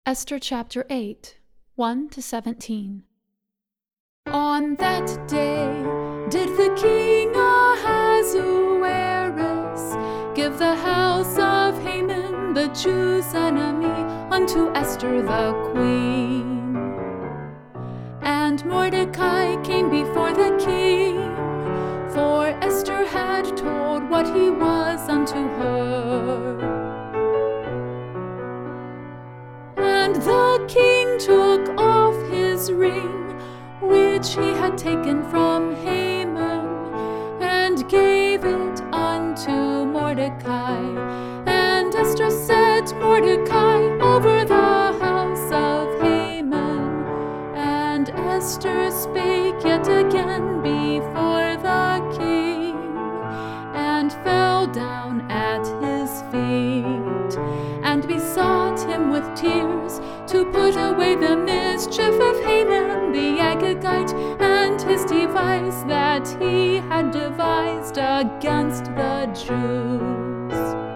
Esther chapter 8, 1-17. On that day did the king Ahasuerus give the house of Haman, the Jews' enemy, unto Esther the queen. And Mordecai came before the king, for Esther had told what he was unto her. And the king took off his ring, which he had taken from Haman, and gave it unto Mordecai. And Esther set Mordecai over the house of Haman. And Esther spake yet again before the king, and fell down at his feet, and besought him with tears to put away the mischief of Haman the Agagite, and his device that he had devised against the Jews.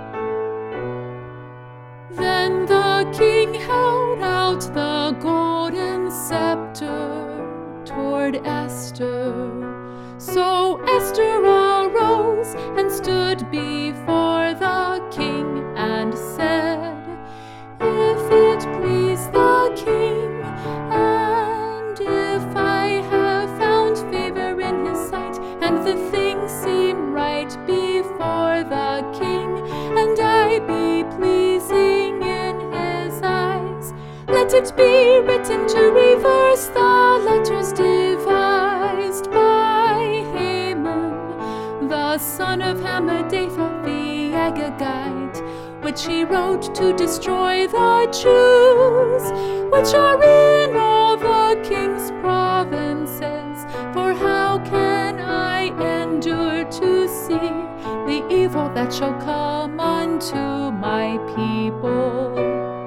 Then the king held out the golden scepter toward Esther. So Esther arose and stood before the king, and said, If it please the king, and if I have found favor in his sight, and the thing seem right before the king, and I be pleasing in his eyes, let it be written to reverse the letters devised by Haman, the son of Hammedatha the Agagite, which he wrote to destroy the Jews, which are in all the king's provinces. For how can I endure to see the evil that shall come unto my people?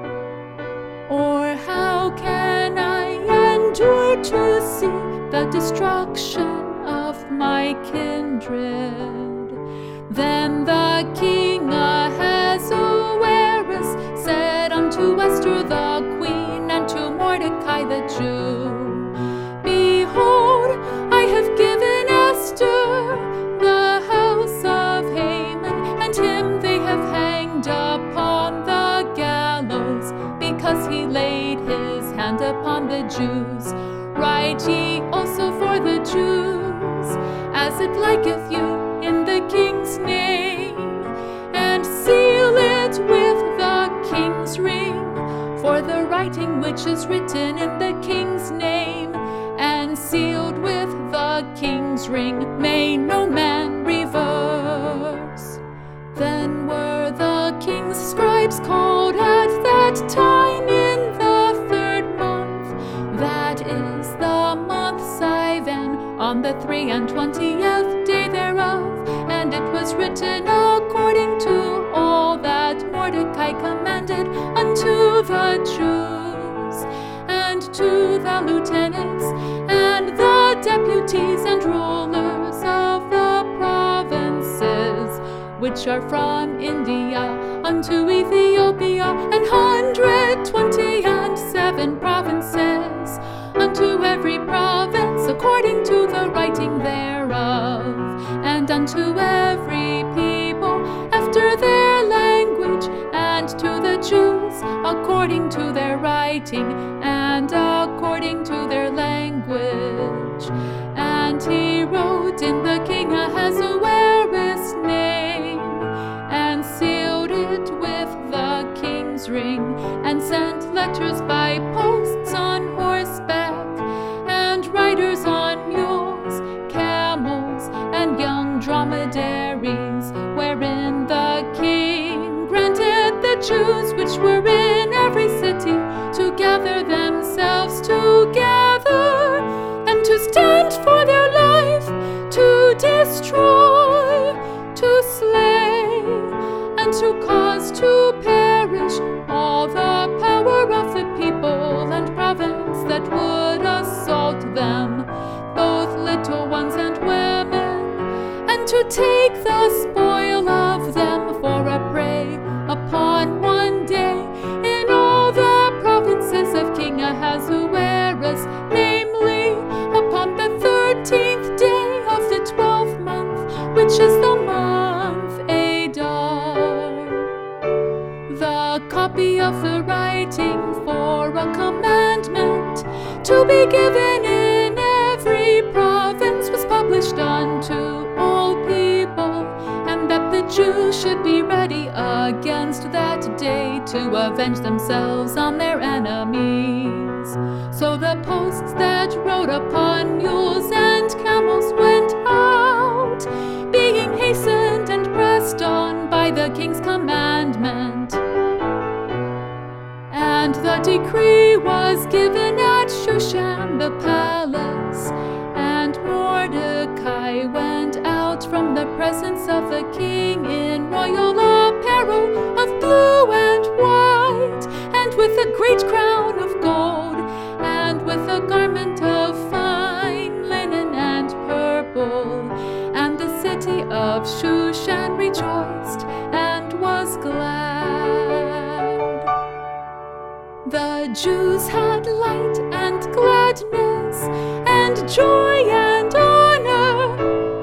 Or how can I endure to see the destruction of my kindred? Then the king Ahasuerus said unto Esther the queen, and to Mordecai the Jew, Behold, I have given Esther the house of Haman, and him they have hanged upon the gallows, because he laid his hand upon the Jews. Write ye also for the Jews, as it liketh you, in the king's name, and seal it with the king's ring, for the writing which is written in the king's name, and sealed with the king's ring, may no man reverse. Then were the king's scribes called at that time in the 3rd month, that is the month Sivan, on the 23rd day thereof. And it was written according to all that Mordecai commanded unto the Jews, and to the lieutenants, and the deputies and rulers of the provinces, which are from India unto Ethiopia, and 127 provinces, unto every province according to the writing thereof, and unto every people after their language, and to the Jews according to their writing, and according to their language. And he wrote in the king Ahasuerus' name, and sealed it with the king's ring, and sent letters by posts on horseback, and riders on mules, camels, and young dromedaries, wherein the king granted the Jews which were in every city to gather themselves together, and to stand for their life, to destroy, to slay, and to cause to perish all the power of the people and province that would assault them, both little ones and women, and to take the spoil of them for a prey upon one day in all the provinces for a commandment to be given in every province was published unto all people, and that the Jews should be ready against that day to avenge themselves on their enemies. So the posts that rode upon mules and camels went out, being hastened and pressed on by the king's commandment. And the decree was given at Shushan the palace, and Mordecai went out from the presence of the king in royal apparel of blue and white, and with a great crown of gold, and with a garment of fine linen and purple. And the city of Shushan rejoiced and was glad. The Jews had light and gladness and joy and honor,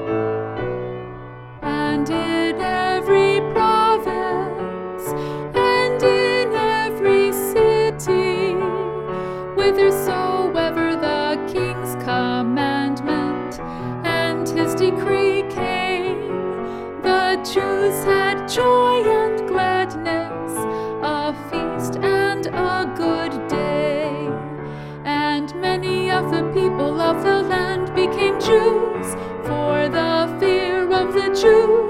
and in every province and in every city, whithersoever the king's commandment and his decree came, the Jews had joy and gladness, a feast and a good day. And many of the people of the land became Jews, for the fear of the Jews